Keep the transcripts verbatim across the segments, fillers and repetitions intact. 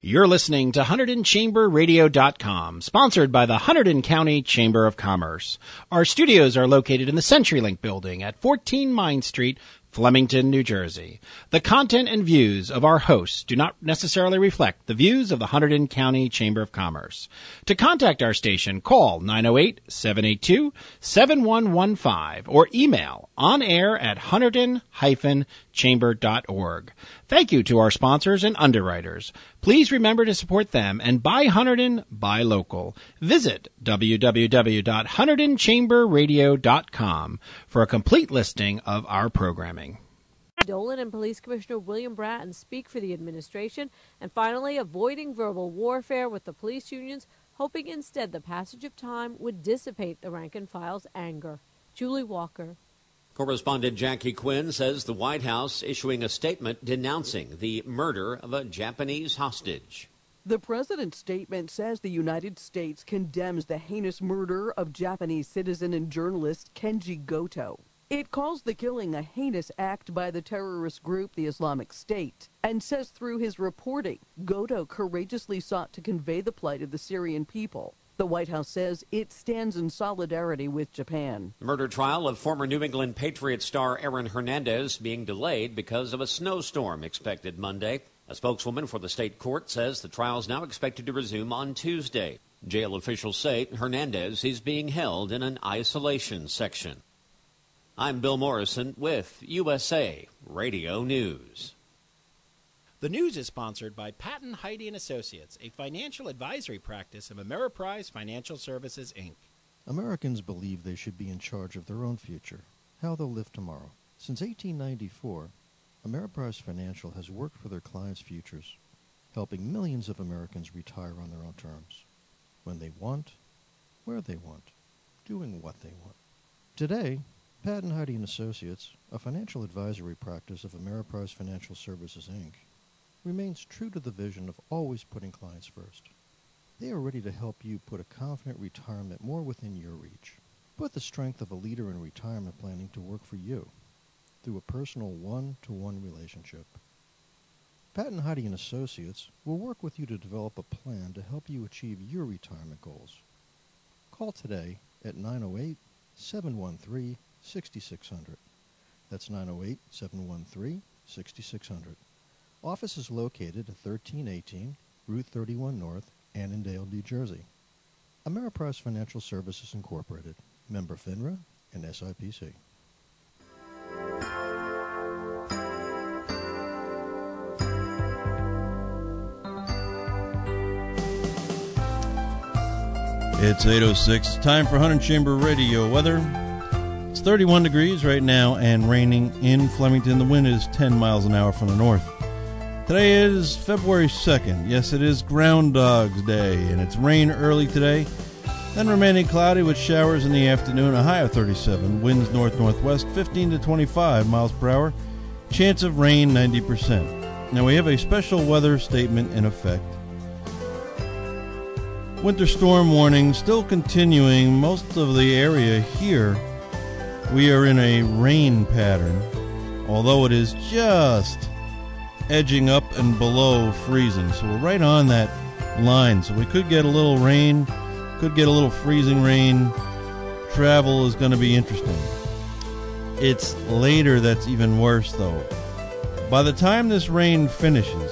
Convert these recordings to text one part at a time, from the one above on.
You're listening to Hunterdon Chamber Radio dot com, sponsored by the Hunterdon County Chamber of Commerce. Our studios are located in the CenturyLink building at fourteen Mine Street, Flemington, New Jersey. The content and views of our hosts do not necessarily reflect the views of the Hunterdon County Chamber of Commerce. To contact our station, call nine oh eight, seven eight two, seven one one five or email onair at hunterdon dash chamber dot org. Thank you to our sponsors and underwriters. Please remember to support them and buy Hunterdon, buy local. Visit w w w dot hunterdon chamber radio dot com for a complete listing of our programming. Dolan and Police Commissioner William Bratton speak for the administration. And finally, avoiding verbal warfare with the police unions, hoping instead the passage of time would dissipate the rank and file's anger. Julie Walker. Correspondent Jackie Quinn says the White House issuing a statement denouncing the murder of a Japanese hostage. The president's statement says the United States condemns the heinous murder of Japanese citizen and journalist Kenji Goto. It calls the killing a heinous act by the terrorist group, the Islamic State, and says through his reporting, Goto courageously sought to convey the plight of the Syrian people. The White House says it stands in solidarity with Japan. The murder trial of former New England Patriot star Aaron Hernandez being delayed because of a snowstorm expected Monday. A spokeswoman for the state court says the trial is now expected to resume on Tuesday. Jail officials say Hernandez is being held in an isolation section. I'm Bill Morrison with U S A Radio News. The news is sponsored by Patton, Heide and Associates, a financial advisory practice of Ameriprise Financial Services, Incorporated. Americans believe they should be in charge of their own future, how they'll live tomorrow. Since eighteen ninety-four, Ameriprise Financial has worked for their clients' futures, helping millions of Americans retire on their own terms, when they want, where they want, doing what they want. Today, Patton, Heide and Associates, a financial advisory practice of Ameriprise Financial Services, Incorporated, remains true to the vision of always putting clients first. They are ready to help you put a confident retirement more within your reach. Put the strength of a leader in retirement planning to work for you through a personal one-to-one relationship. Patton, Heide and Associates will work with you to develop a plan to help you achieve your retirement goals. Call today at nine oh eight, seven one three, six six zero zero. That's nine oh eight, seven one three, six six zero zero. Office is located at thirteen eighteen Route thirty-one North, Annandale, New Jersey. Ameriprise Financial Services, Incorporated, member FINRA and S I P C. It's eight oh six. Time for Hunterdon Chamber Radio weather. It's thirty-one degrees right now and raining in Flemington. The wind is ten miles an hour from the north. Today is February second. Yes, it is Groundhog's Day, and it's rain early today, then remaining cloudy with showers in the afternoon, a high of thirty-seven, winds north-northwest fifteen to twenty-five miles per hour, chance of rain ninety percent. Now we have a special weather statement in effect. Winter storm warning still continuing most of the area here. We are in a rain pattern, although it is just edging up and below freezing. So we're right on that line. So we could get a little rain, could get a little freezing rain. Travel is going to be interesting. It's later that's even worse, though. By the time this rain finishes,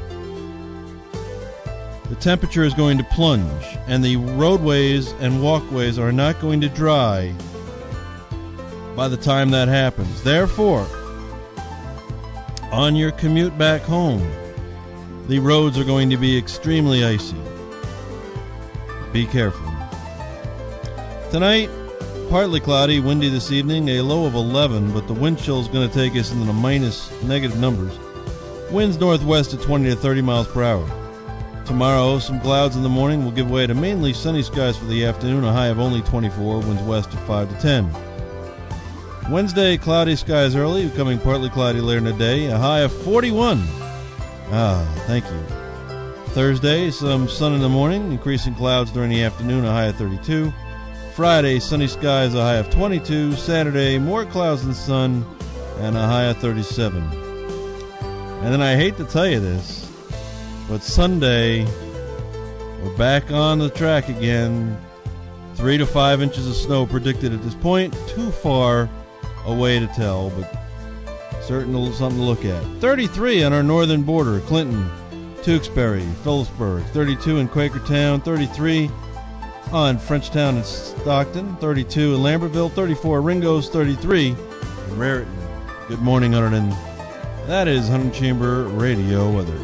the temperature is going to plunge, and the roadways and walkways are not going to dry by the time that happens. Therefore, on your commute back home, the roads are going to be extremely icy. Be careful. Tonight, partly cloudy, windy this evening, a low of eleven, but the wind chill is going to take us into the minus negative numbers. Winds northwest at twenty to thirty miles per hour. Tomorrow, some clouds in the morning will give way to mainly sunny skies for the afternoon, a high of only twenty-four, winds west at five to ten. Wednesday, cloudy skies early, becoming partly cloudy later in the day, a high of forty-one. Ah, thank you. Thursday, some sun in the morning, increasing clouds during the afternoon, a high of thirty-two. Friday, sunny skies, a high of twenty-two. Saturday, more clouds than sun, and a high of thirty-seven. And then I hate to tell you this, But Sunday, we're back on the track again. Three to five inches of snow predicted at this point. Too far away to tell, but certainly something to look at. thirty-three on our northern border. Clinton, Tewksbury, Phillipsburg. thirty-two in Quakertown. thirty-three on Frenchtown and Stockton. thirty-two in Lambertville. thirty-four Ringo's. thirty-three in Raritan. Good morning, Hunterdon. That is Hunter Chamber Radio weather.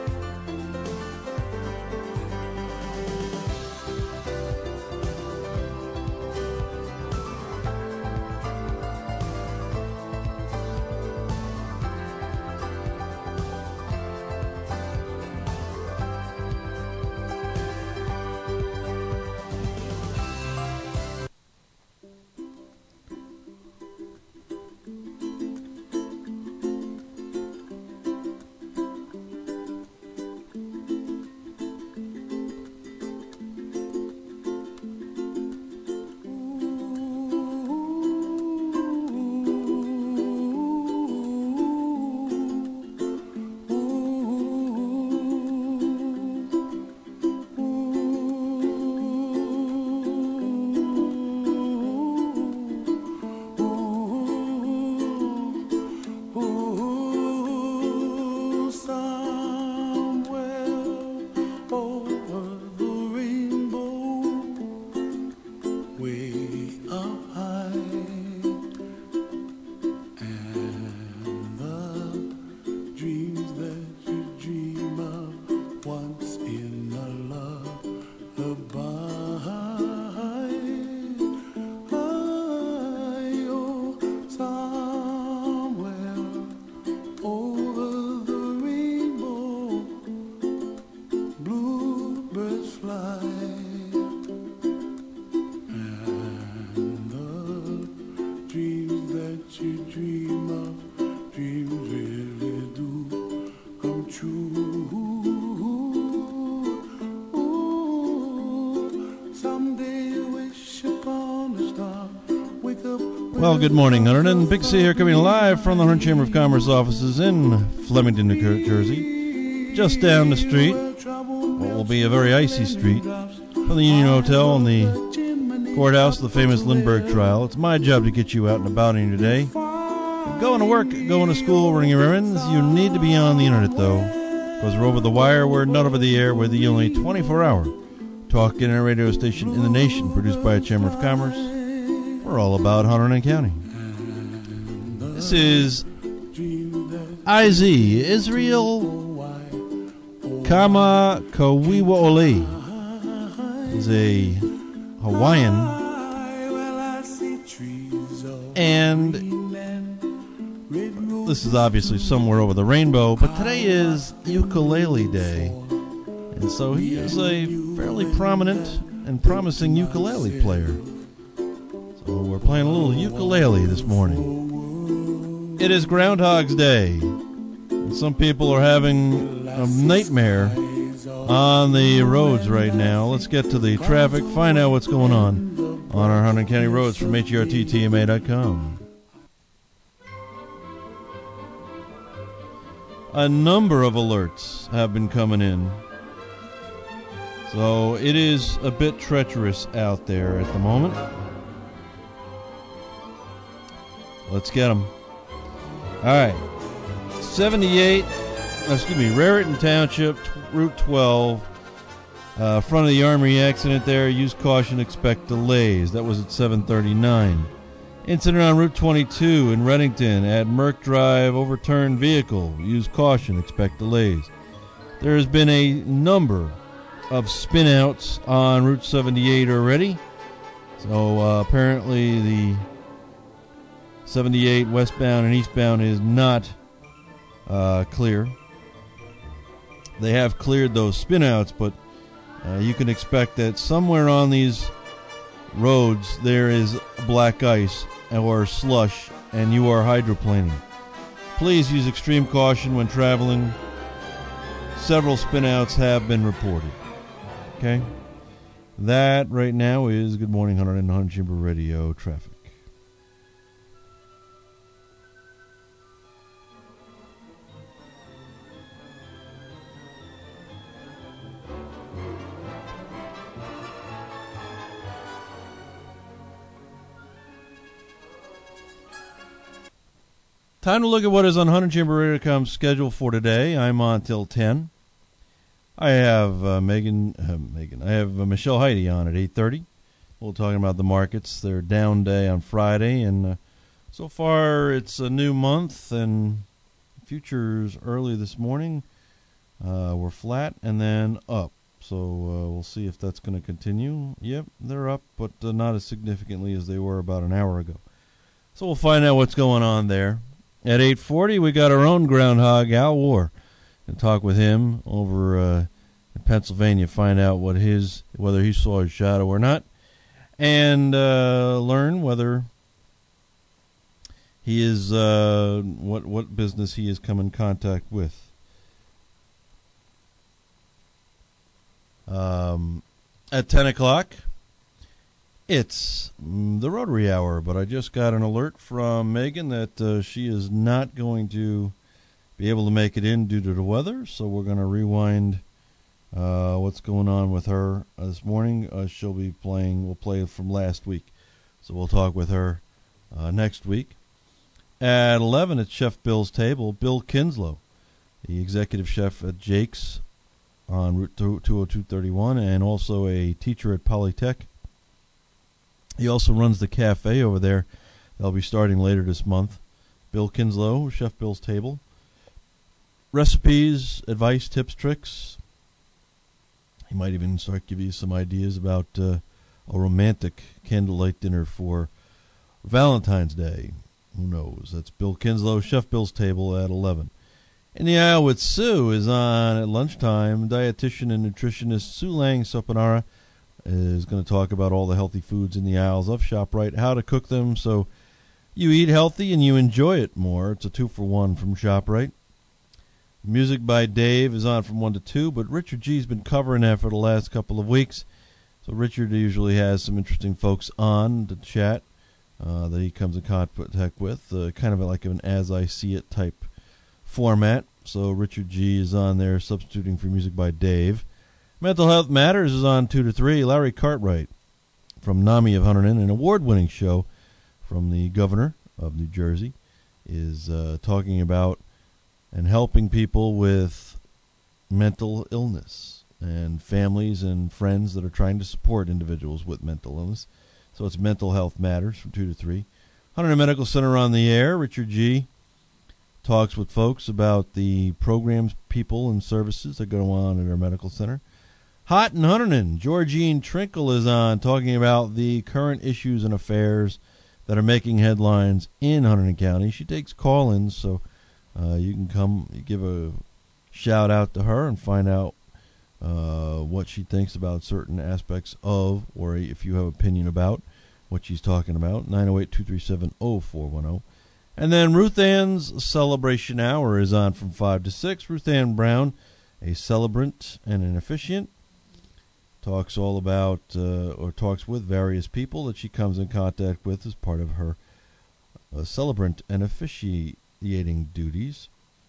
Well, good morning, Hunterdon. Big C here, coming live from the Hunterdon Chamber of Commerce offices in Flemington, New Jersey. Just down the street, what will be a very icy street, from the Union Hotel and the courthouse, the famous Lindbergh trial. It's my job to get you out and about in today. Going to work, going to school, running your errands. You need to be on the internet, though, because we're over the wire, we're not over the air, we're the only twenty-four hour talk internet radio station in the nation, produced by a Chamber of Commerce. We're all about Hunterdon County. This is I Z, Israel Kama Kawiwaole. He's a Hawaiian, and this is obviously somewhere over the rainbow, but today is Ukulele Day, and so he is a fairly prominent and promising ukulele player. So we're playing a little ukulele this morning. It is Groundhog's Day, and some people are having a nightmare on the roads right now. Let's get to the traffic, find out what's going on on our Hunterdon County roads from H E R T T M A dot com. A number of alerts have been coming in, so it is a bit treacherous out there at the moment. Let's get them. All right. seventy-eight, excuse me, Raritan Township, Route twelve. Uh, front of the Armory accident there. Use caution, expect delays. That was at seven thirty-nine. Incident on Route twenty-two in Reddington at Merck Drive. Overturned vehicle. Use caution, expect delays. There has been a number of spinouts on Route seventy-eight already. So uh, apparently the seventy-eight westbound and eastbound is not uh, clear. They have cleared those spinouts, but uh, you can expect that somewhere on these roads there is black ice or slush, and you are hydroplaning. Please use extreme caution when traveling. Several spinouts have been reported. Okay? That right now is Good Morning Hunterdon and Hunterdon Chamber Radio traffic. Time to look at what is on Hunter Chamber Radio dot com's schedule for today. I'm on till ten. I have uh, Megan, uh, Megan. I have uh, Michelle Heidi on at eight thirty. We'll talking about the markets. They're down day on Friday, and uh, so far it's a new month, and futures early this morning uh, were flat and then up. So uh, we'll see if that's going to continue. Yep, they're up, but uh, not as significantly as they were about an hour ago. So we'll find out what's going on there. At eight forty, we got our own groundhog, Al War. And talk with him over uh, in Pennsylvania, find out what his whether he saw his shadow or not, and uh, learn whether he is uh, what what business he has come in contact with. Um, at ten o'clock, it's the Rotary Hour, but I just got an alert from Megan that uh, she is not going to be able to make it in due to the weather, so we're going to rewind uh, what's going on with her uh, this morning. Uh, she'll be playing, we'll play from last week, so we'll talk with her uh, next week. At eleven, it's Chef Bill's Table, Bill Kinslow, the executive chef at Jake's on Route two oh two thirty-one, and also a teacher at Polytech. He also runs the cafe over there. They'll be starting later this month. Bill Kinslow, Chef Bill's Table. Recipes, advice, tips, tricks. He might even start giving you some ideas about uh, a romantic candlelight dinner for Valentine's Day. Who knows? That's Bill Kinslow, Chef Bill's Table at eleven. In the Aisle with Sue is on at lunchtime. Dietitian and nutritionist Sue Lang Sopanara is going to talk about all the healthy foods in the aisles of ShopRite, how to cook them so you eat healthy and you enjoy it more. It's a two for one from ShopRite. Music by Dave is on from one to two, but Richard G's been covering that for the last couple of weeks. So Richard usually has some interesting folks on to chat uh, that he comes in contact with, uh, kind of like an As I See It type format. So Richard G is on there substituting for Music by Dave. Mental Health Matters is on two to three. Larry Cartwright from NAMI of Hunterdon, an award-winning show from the governor of New Jersey, is uh, talking about and helping people with mental illness and families and friends that are trying to support individuals with mental illness. So it's Mental Health Matters from two to three. Hunterdon Medical Center on the air. Richard G talks with folks about the programs, people, and services that go on at our medical center. Hot in Hunterdon, Georgine Trinkle is on talking about the current issues and affairs that are making headlines in Hunterdon County. She takes call-ins, so uh, you can come give a shout-out to her and find out uh, what she thinks about certain aspects of, or if you have an opinion about what she's talking about, nine oh eight, two three seven, oh four one oh. And then Ruth Ann's Celebration Hour is on from five to six. Ruth Ann Brown, a celebrant and an officiant, talks all about, uh, or talks with various people that she comes in contact with as part of her uh, celebrant and officiating duties.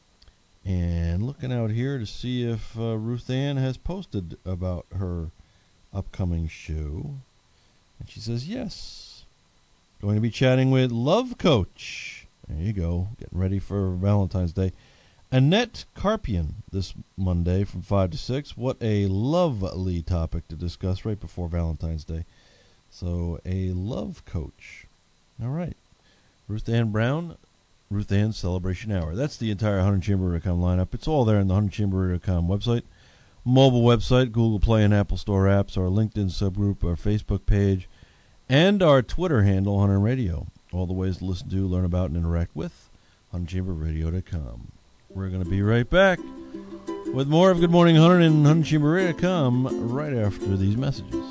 And looking out here to see if uh, Ruth Ann has posted about her upcoming show. And she says, yes. Going to be chatting with Love Coach. There you go. Getting ready for Valentine's Day. Annette Carpian this Monday from five to six. What a lovely topic to discuss right before Valentine's Day. So, a love coach. All right. Ruth Ann Brown, Ruth Ann's Celebration Hour. That's the entire Hunterdon Chamber Radio dot com lineup. It's all there on the Hunterdon Chamber Radio dot com website, mobile website, Google Play and Apple Store apps, our LinkedIn subgroup, our Facebook page, and our Twitter handle, Hunterdon Radio. All the ways to listen to, learn about, and interact with Hunterdon Chamber Radio dot com. We're going to be right back with more of Good Morning Hunterdon and Hunterdon Chamber Radio dot com right after these messages.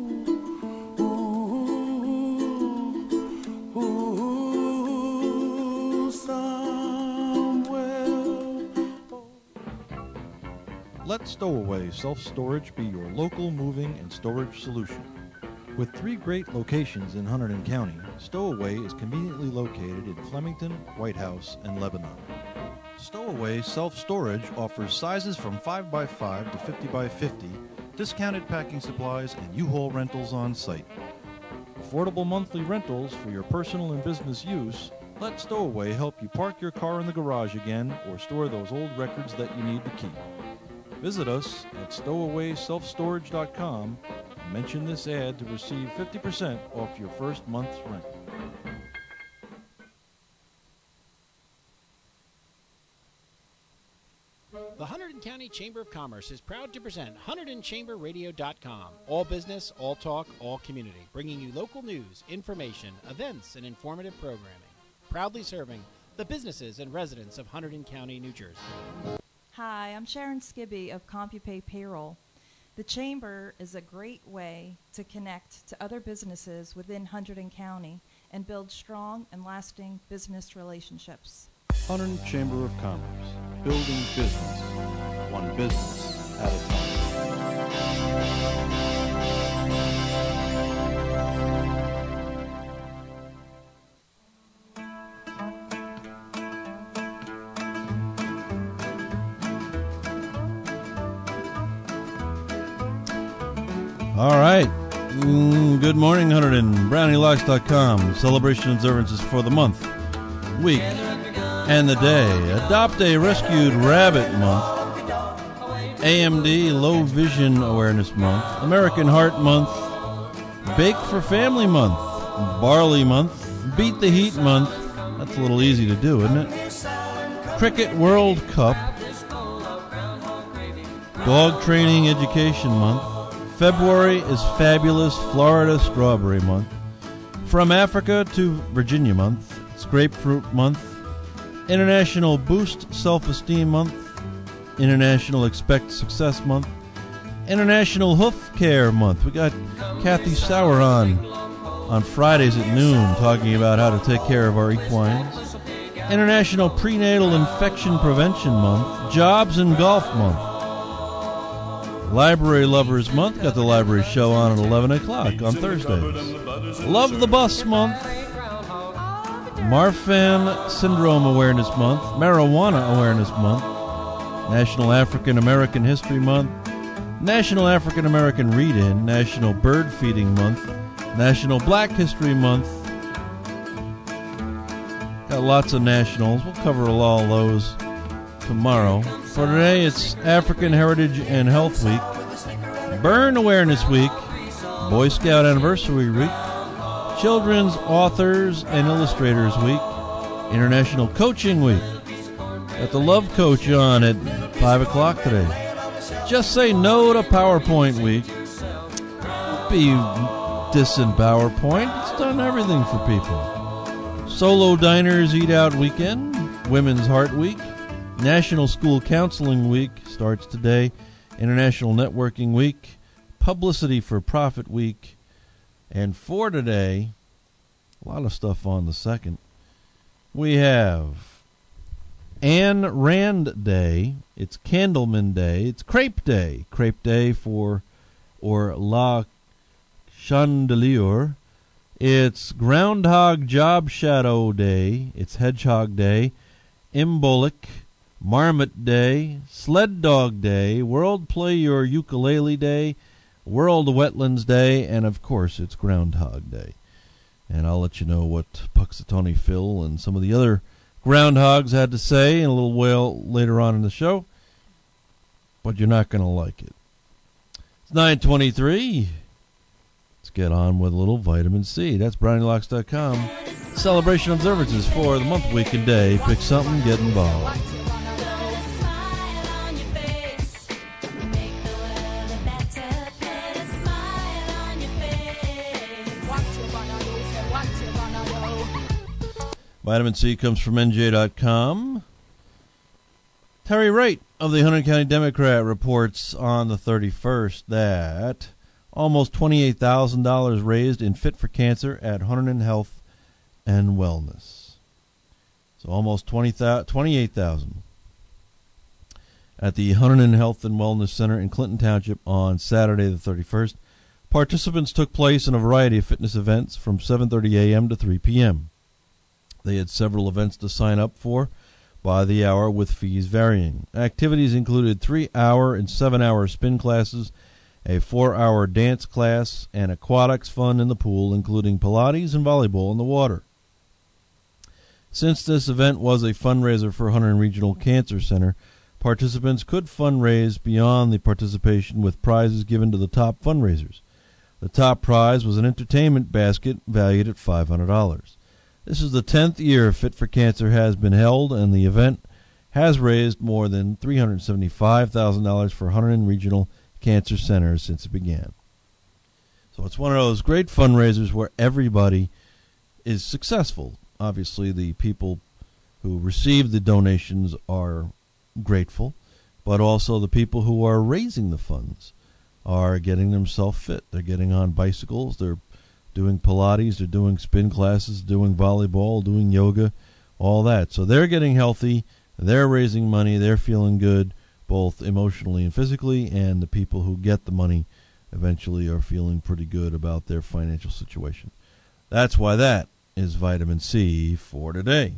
Ooh. Let Stowaway Self-Storage be your local moving and storage solution. With three great locations in Hunterdon County, Stowaway is conveniently located in Flemington, White House, and Lebanon. Stowaway Self-Storage offers sizes from five by five to fifty by fifty, discounted packing supplies, and U-Haul rentals on site. Affordable monthly rentals for your personal and business use. Let Stowaway help you park your car in the garage again or store those old records that you need to keep. Visit us at stowaway self storage dot com and mention this ad to receive fifty percent off your first month's rent. The Hunterdon County Chamber of Commerce is proud to present Hunterdon Chamber Radio dot com. All business, all talk, all community. Bringing you local news, information, events, and informative programming. Proudly serving the businesses and residents of Hunterdon County, New Jersey. Hi, I'm Sharon Skibby of CompuPay Payroll. The Chamber is a great way to connect to other businesses within Hunterdon County and build strong and lasting business relationships. Hunterdon Chamber of Commerce, building business, one business at a time. All right. Mm, good morning, Hunterdon. Brownie Locks dot com. Celebration observances for the month, week, and the day. Adopt a Rescued Rabbit Month. A M D Low Vision Awareness Month. American Heart Month. Bake for Family Month. Barley Month. Beat the Heat Month. That's a little easy to do, isn't it? Cricket World Cup. Dog Training Education Month. February is Fabulous Florida Strawberry Month. From Africa to Virginia Month. It's Grapefruit Month. International Boost Self-Esteem Month. International Expect Success Month. International Hoof Care Month. We got Kathy Sauer on on Fridays at noon talking about how to take care of our equines. International Prenatal Infection Prevention Month. Jobs and Golf Month. Library Lovers Month. Got the library show on at eleven o'clock on Thursdays. Love the Bus Month. Marfan Syndrome Awareness Month. Marijuana Awareness Month. National African American History Month. National African American Read-In. National Bird Feeding Month. National Black History Month. Got lots of nationals. We'll cover all those tomorrow. For today, it's African Heritage and Health Week, Burn Awareness Week, Boy Scout Anniversary Week, Children's Authors and Illustrators Week, International Coaching Week. Got the Love Coach on at five o'clock today. Just Say No to PowerPoint Week. Don't be dissing PowerPoint. It's done everything for people. Solo Diners Eat Out Weekend, Women's Heart Week, National School Counseling Week starts today. International Networking Week. Publicity for Profit Week. And for today, a lot of stuff on the second. We have Anne Rand Day. It's Candleman Day. It's Crepe Day. Crepe Day for, or La Chandelier. It's Groundhog Job Shadow Day. It's Hedgehog Day. Imbolic. Marmot Day, Sled Dog Day, World Play Your Ukulele Day, World Wetlands Day, and of course it's Groundhog Day. And I'll let you know what Puxatawny Phil and some of the other groundhogs had to say in a little while later on in the show, but you're not going to like it. It's nine twenty-three. Let's get on with a little vitamin C. That's Brownie Locks dot com. Celebration observances for the month, week, and day. Pick something, get involved. Vitamin C comes from N J dot com. Terry Wright of the Hunterdon County Democrat reports on the thirty-first that almost twenty-eight thousand dollars raised in Fit for Cancer at Hunterdon Health and Wellness. So almost twenty, twenty-eight thousand dollars. at the Hunterdon Health and Wellness Center in Clinton Township on Saturday the thirty-first. Participants took place in a variety of fitness events from seven thirty a.m. to three p.m. They had several events to sign up for by the hour, with fees varying. Activities included three-hour and seven-hour spin classes, a four-hour dance class, and aquatics fun in the pool, including Pilates and volleyball in the water. Since this event was a fundraiser for Hunterdon Regional Cancer Center, participants could fundraise beyond the participation with prizes given to the top fundraisers. The top prize was an entertainment basket valued at five hundred dollars. This is the tenth year Fit for Cancer has been held, and the event has raised more than three hundred seventy-five thousand dollars for Hunterdon Regional Cancer Center since it began. So it's one of those great fundraisers where everybody is successful. Obviously, the people who receive the donations are grateful, but also the people who are raising the funds are getting themselves fit. They're getting on bicycles, they're doing Pilates, they're doing spin classes, doing volleyball, doing yoga, all that. So they're getting healthy, they're raising money, they're feeling good, both emotionally and physically, and the people who get the money eventually are feeling pretty good about their financial situation. That's why that is Vitamin C for today.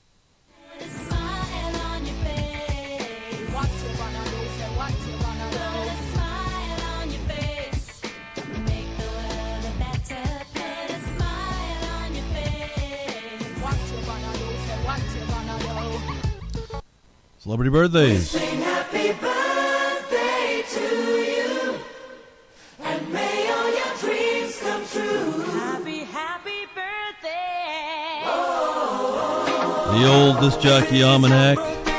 Celebrity birthdays. We sing happy birthday to you, and may all your dreams come true. Happy, happy birthday. Oh, the old Disc Jockey Almanac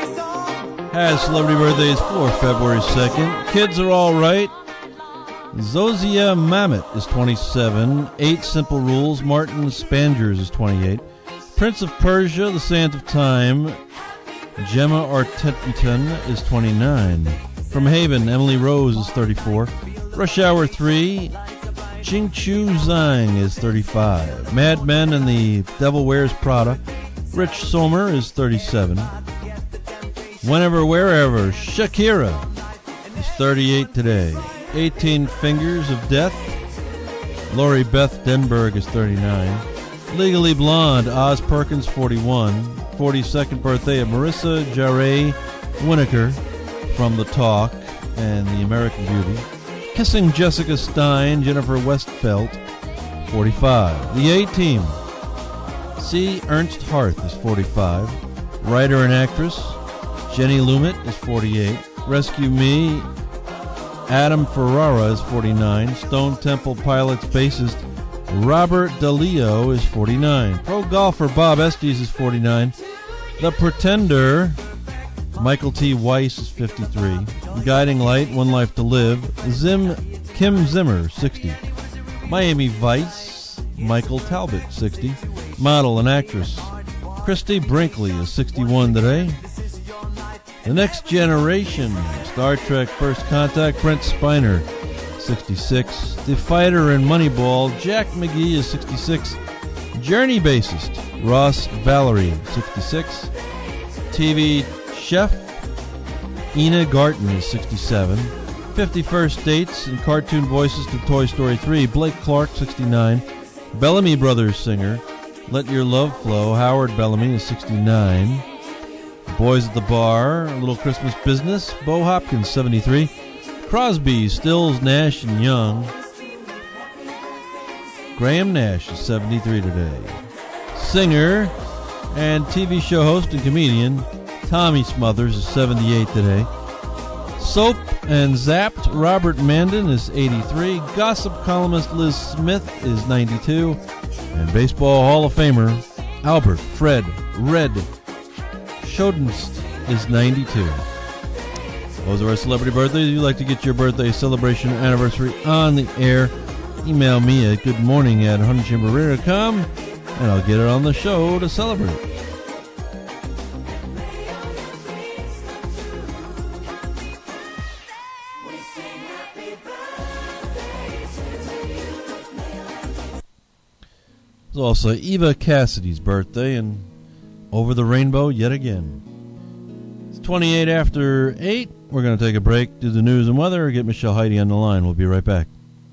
has celebrity birthdays for February second. Kids are all right. Zozia Mamet is twenty-seven. Eight Simple Rules. Martin Spangers is twenty-eight. Prince of Persia, The Sands of Time. Gemma Arterton is twenty-nine. From Haven, Emily Rose is thirty-four. Rush Hour three, Ching Chu Zhang is thirty-five. Mad Men and the Devil Wears Prada, Rich Sommer is thirty-seven. Whenever, Wherever, Shakira is thirty-eight today. eighteen Fingers of Death, Lori Beth Denberg is thirty-nine. Legally Blonde, Oz Perkins, forty-one. forty-second birthday of Marissa Jarre Winokur from The Talk and The American Beauty. Kissing Jessica Stein, Jennifer Westfeldt, forty-five. The A-Team. C. Ernst Harth is forty-five. Writer and actress Jenny Lumet is forty-eight. Rescue Me, Adam Ferrara is forty-nine. Stone Temple Pilots bassist Robert DeLeo is forty-nine. Pro golfer Bob Estes is forty-nine. The Pretender, Michael T. Weiss is fifty-three. Guiding Light, One Life to Live, Zim Kim Zimmer, sixty. Miami Vice, Michael Talbot, sixty. Model and actress Christy Brinkley is sixty-one today. The Next Generation, Star Trek First Contact, Brent Spiner, sixty-six. The Fighter and Moneyball, Jack McGee is sixty-six. Journey bassist Ross Valerie, sixty-six. T V chef Ina Garten is sixty-seven. fifty-first Dates and cartoon voices to Toy Story three, Blake Clark, sixty-nine. Bellamy Brothers singer Let Your Love Flow, Howard Bellamy is sixty-nine. Boys at the Bar, Little Christmas Business, Bo Hopkins, seventy-three. Crosby, Stills, Nash and Young, Graham Nash is seventy-three today. Singer and T V show host and comedian Tommy Smothers is seventy-eight today. Soap and Zapped, Robert Mandan is eighty-three. Gossip columnist Liz Smith is ninety-two. And Baseball Hall of Famer Albert Fred Red Schoenst is ninety-two. Those are our celebrity birthdays. If you'd like to get your birthday celebration or anniversary on the air, email me at goodmorning at hunterdon chamber radio dot com, and I'll get it on the show to celebrate. It's also Eva Cassidy's birthday, and over the rainbow yet again. It's twenty-eight after eight. we're going to take a break, do the news and weather, get Michelle Heidi on the line. We'll be right back.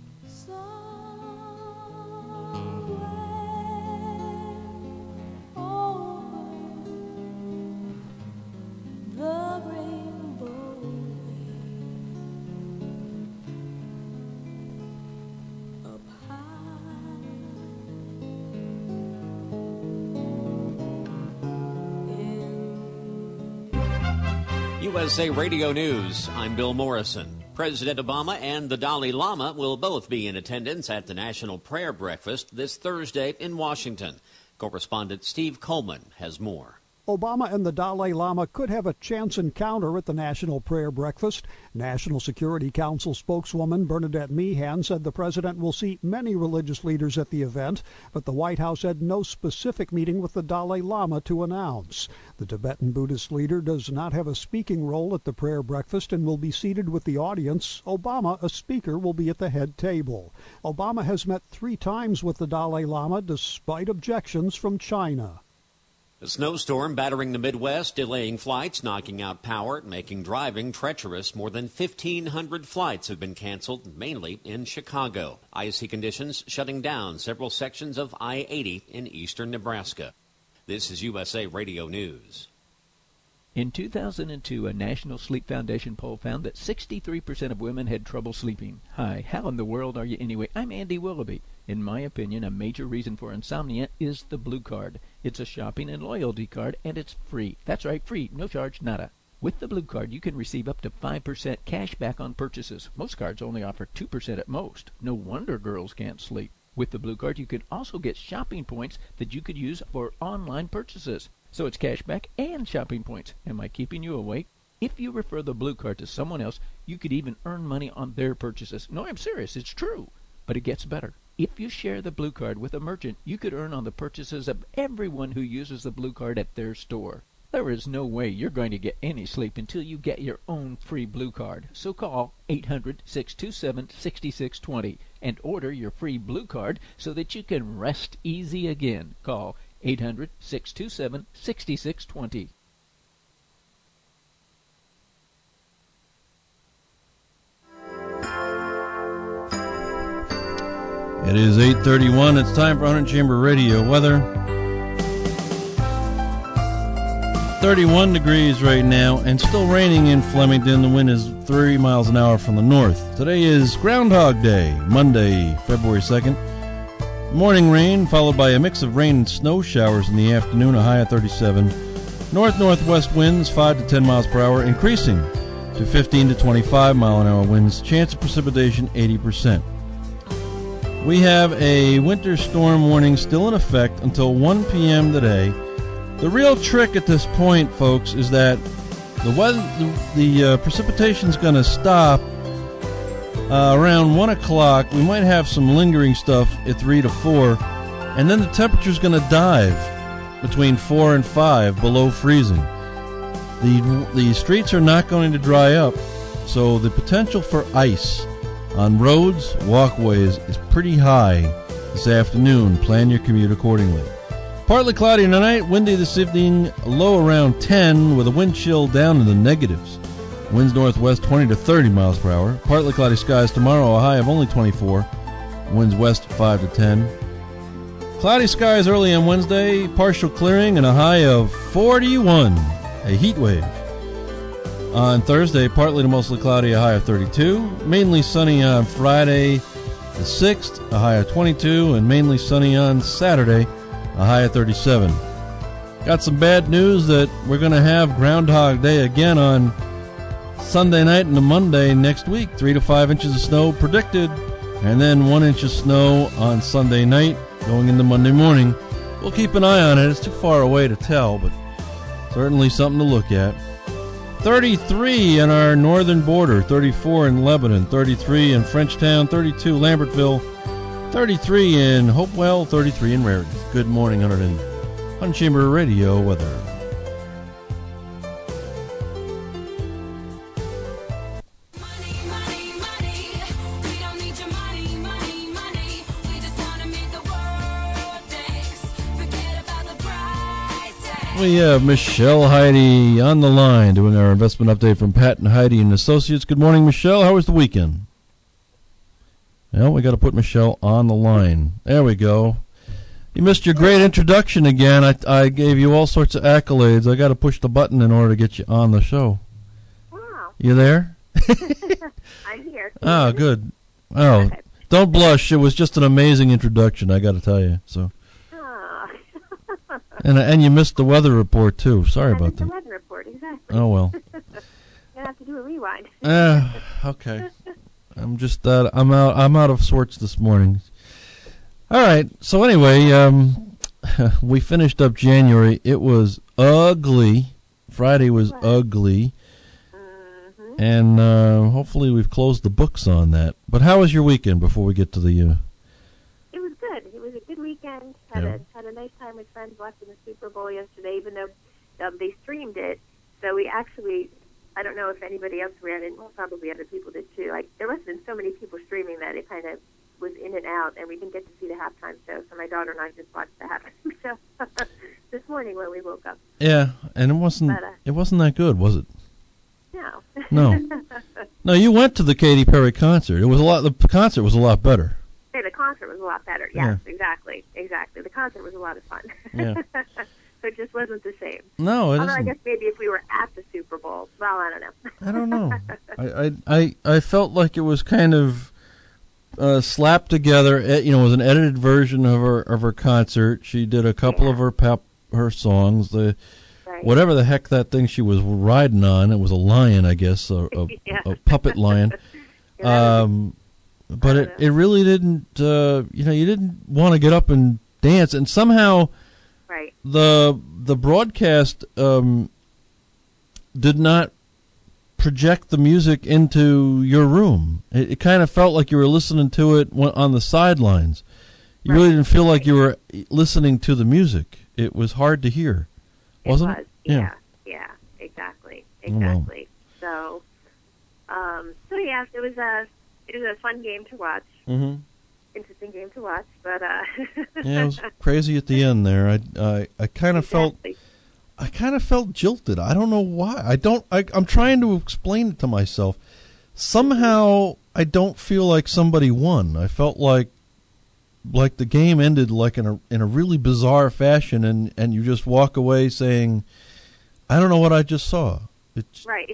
U S A Radio News, I'm Bill Morrison. President Obama and the Dalai Lama will both be in attendance at the National Prayer Breakfast this Thursday in Washington. Correspondent Steve Coleman has more. Obama and the Dalai Lama could have a chance encounter at the National Prayer Breakfast. National Security Council spokeswoman Bernadette Meehan said the president will see many religious leaders at the event, but the White House had no specific meeting with the Dalai Lama to announce. The Tibetan Buddhist leader does not have a speaking role at the prayer breakfast and will be seated with the audience. Obama, a speaker, will be at the head table. Obama has met three times with the Dalai Lama despite objections from China. A snowstorm battering the Midwest, delaying flights, knocking out power, making driving treacherous. More than fifteen hundred flights have been canceled, mainly in Chicago. Icy conditions shutting down several sections of I eighty in eastern Nebraska. This is U S A Radio News. In two thousand two, a National Sleep Foundation poll found that sixty-three percent of women had trouble sleeping. Hi, how in the world are you anyway? I'm Andy Willoughby. In my opinion, a major reason for insomnia is the Blue Card. It's a shopping and loyalty card, and it's free. That's right, free. No charge, nada. With the Blue Card, you can receive up to five percent cash back on purchases. Most cards only offer two percent at most. No wonder girls can't sleep. With the Blue Card, you can also get shopping points that you could use for online purchases. So it's cash back and shopping points. Am I keeping you awake? If you refer the Blue Card to someone else, you could even earn money on their purchases. No, I'm serious. It's true. But it gets better. If you share the Blue Card with a merchant, you could earn on the purchases of everyone who uses the Blue Card at their store. There is no way you're going to get any sleep until you get your own free Blue Card. So call eight hundred, six two seven, six six two zero and order your free Blue Card so that you can rest easy again. Call eight hundred, six two seven, six six two zero. It is eight thirty-one. It's time for one hundred Chamber Radio weather. thirty-one degrees right now and still raining in Flemington. The wind is three miles an hour from the north. Today is Groundhog Day, Monday, February second. Morning rain followed by a mix of rain and snow showers in the afternoon, a high of thirty-seven. North-northwest winds five to ten miles per hour, increasing to fifteen to twenty-five mile an hour winds. Chance of precipitation eighty percent. We have a winter storm warning still in effect until one p.m. today. The real trick at this point, folks, is that the weather, the, the uh, precipitation's going to stop uh, around one o'clock. We might have some lingering stuff at three to four, and then the temperature's going to dive between four and five below freezing. The the streets are not going to dry up, so the potential for ice on roads, walkways is pretty high this afternoon. Plan your commute accordingly. Partly cloudy tonight, windy this evening, low around ten with a wind chill down in the negatives. Winds northwest twenty to thirty miles per hour. Partly cloudy skies tomorrow, a high of only twenty-four. Winds west five to ten. Cloudy skies early on Wednesday, partial clearing and a high of forty-one. A heat wave. On Thursday, partly to mostly cloudy, a high of thirty-two. Mainly sunny on Friday the sixth, a high of twenty-two. And mainly sunny on Saturday, a high of thirty-seven. Got some bad news that we're going to have Groundhog Day again on Sunday night and a Monday next week. Three to five inches of snow predicted, and then one inch of snow on Sunday night going into Monday morning. We'll keep an eye on it. It's too far away to tell, but certainly something to look at. thirty-three on our northern border, thirty-four in Lebanon, thirty-three in Frenchtown, thirty-two Lambertville, thirty-three in Hopewell, thirty-three in Raritan. Good morning, one hundred Chamber Radio weather. We have Michelle Heidi on the line doing our investment update from Pat and Heidi and Associates. Good morning, Michelle. How was the weekend? Well, we got to put Michelle on the line. There we go. You missed your great introduction again. I, I gave you all sorts of accolades. I got to push the button in order to get you on the show. Wow. You there? I'm here. Oh, good. Oh, okay. Don't blush. It was just an amazing introduction, I got to tell you. So. And and you missed the weather report, too. Sorry I about missed that. the weather report, exactly. Oh, well. You're going to have to do a rewind. uh, okay. I'm just, uh, I'm out I'm out of sorts this morning. All right. So anyway, um, we finished up January. It was ugly. Friday was what? ugly. Mm-hmm. And uh, hopefully we've closed the books on that. But how was your weekend before we get to the... Uh, It was good. It was a good weekend. Had Yeah. a had a nice time with friends watching the Super Bowl yesterday, even though um, they streamed it. So we actually, I don't know if anybody else ran it. Well, probably other people did too. Like there must have been so many people streaming that it kind of was in and out, and we didn't get to see the halftime show. So my daughter and I just watched the halftime show this morning when we woke up. yeah, and it wasn't But, uh, it wasn't that good, was it? No. No. No, you went to the Katy Perry concert. It was a lot. The concert was a lot better. Hey, the concert was a lot better. Yes, exactly, exactly. The concert was a lot of fun. Yeah. It just wasn't the same. No, it Although I isn't. guess maybe if we were at the Super Bowl, well, I don't know. I don't know. I, I I I felt like it was kind of uh, slapped together. It, you know, it was an edited version of her of her concert. She did a couple Yeah. of her pop her songs. The Right. whatever the heck that thing she was riding on. It was a lion, I guess, a, a, Yeah. a puppet lion. Yeah, Um, but it, it really didn't. Uh, you know, you didn't want to get up and dance, and somehow right. the the broadcast um, did not project the music into your room. It, it kind of felt like you were listening to it on the sidelines. You really Right. didn't feel like you were listening to the music. It was hard to hear, wasn't it? it? Was. Yeah. yeah, exactly, Oh, well. exactly. So, um, so yes, it was a it was a fun game to watch. Mm-hmm. Interesting game to watch, but uh, Yeah, it was crazy at the end there. I I, I kind of exactly. felt I kind of felt jilted. I don't know why. I don't. I, I'm trying to explain it to myself. Somehow, I don't feel like somebody won. I felt like like the game ended like in a in a really bizarre fashion, and, and you just walk away saying, "I don't know what I just saw." It's, right.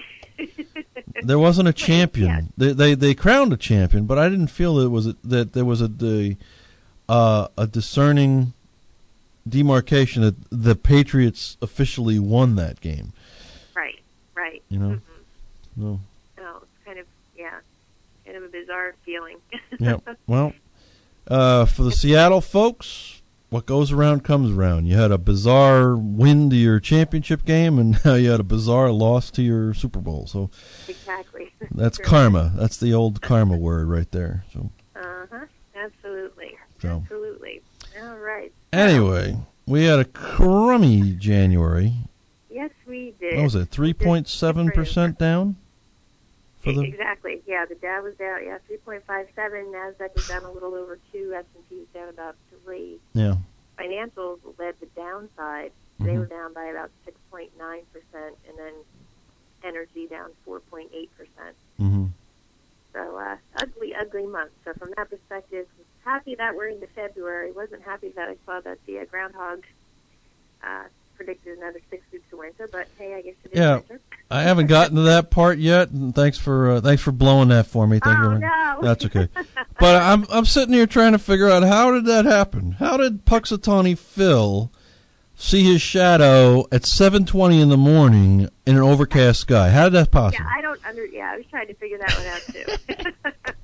there wasn't a champion. Yes. They, they they crowned a champion, but I didn't feel that it was a, that there was a the, uh, a discerning demarcation that the Patriots officially won that game. Right. Right. You know. Mm-hmm. No. No, it's kind of yeah, kind of a bizarre feeling. Yeah. Well, uh, for the Seattle folks, what goes around comes around. You had a bizarre win to your championship game, and now you had a bizarre loss to your Super Bowl. So Exactly. that's Sure. karma. That's the old karma word right there. So Uh huh. Absolutely. So. Absolutely. All right. anyway, we had a crummy January. Yes, we did. What was it? Three point seven percent down for the. Exactly. Yeah, the Dow was down. Yeah, three point five seven. Nasdaq was down a little over two. S and P was down about three. Yeah. Financials led the downside. They Mhm. were down by about six point nine percent, and then energy down four point eight percent. Mm-hmm. So uh, ugly, ugly month. So from that perspective, happy that we're into February. Wasn't happy that I saw that the uh, groundhog uh, predicted another six weeks of winter. But hey, I guess it is Yeah. winter. I haven't gotten to that part yet, and thanks for uh, thanks for blowing that for me. Thank Oh, you. no. That's okay. But I'm I'm sitting here trying to figure out how did that happen? How did Puxatawny Phil see his shadow at seven twenty in the morning in an overcast sky? How did that possible? Yeah, I don't under. Yeah, I was trying to figure that one out too.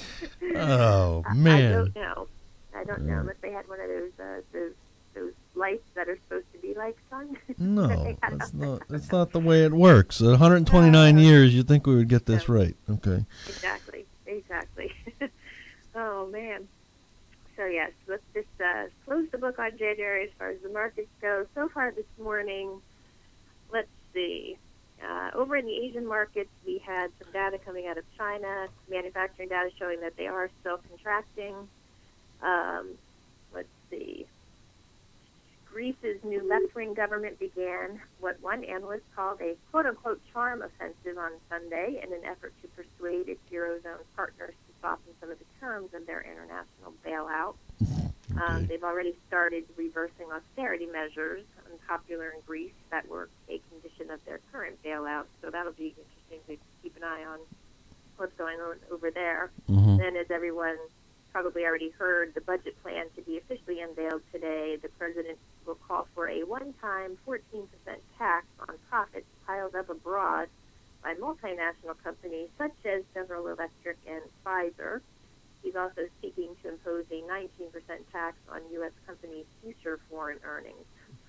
Oh I- man. I don't know. I don't know unless they had one of those uh, those those lights that are supposed to be like sun. No, that's not. That's not the way it works. At one hundred twenty-nine years, you'd think we would get this right. Okay. Exactly. Exactly. Oh man. So yes, let's just uh, close the book on January as far as the markets go. So far this morning, let's see. Uh, over in the Asian markets, we had some data coming out of China, manufacturing data showing that they are still contracting. Um, let's see. Greece's new left-wing government began what one analyst called a quote-unquote charm offensive on Sunday in an effort to persuade its Eurozone partners to soften some of the terms of their international bailout. Okay. Um, they've already started reversing austerity measures, unpopular in Greece, that were a condition of their current bailout. So that'll be interesting to keep an eye on what's going on over there. Mm-hmm. Then, as everyone probably already heard, the budget plan to be officially unveiled today. The president will call for a one-time fourteen percent tax on profits piled up abroad by multinational companies such as General Electric and Pfizer. He's also seeking to impose a nineteen percent tax on U S companies' future foreign earnings.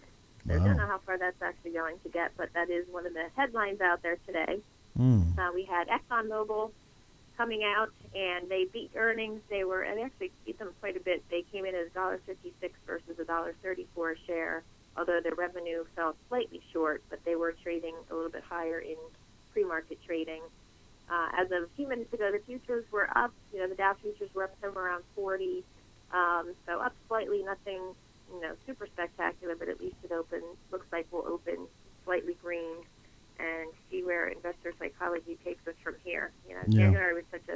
So wow. I don't know how far that's actually going to get, but that is one of the headlines out there today. Mm. Uh, we had ExxonMobil coming out, and they beat earnings. They were, and they actually beat them quite a bit. They came in at one dollar fifty-six versus one dollar thirty-four a share, although their revenue fell slightly short, but they were trading a little bit higher in pre-market trading. Uh, as of a few minutes ago, the futures were up. You know, the Dow futures were up somewhere around forty, um, so up slightly, nothing, you know, super spectacular, but at least it opened, looks like we'll open slightly green and see where investor psychology takes us from here. You know, yeah. January was such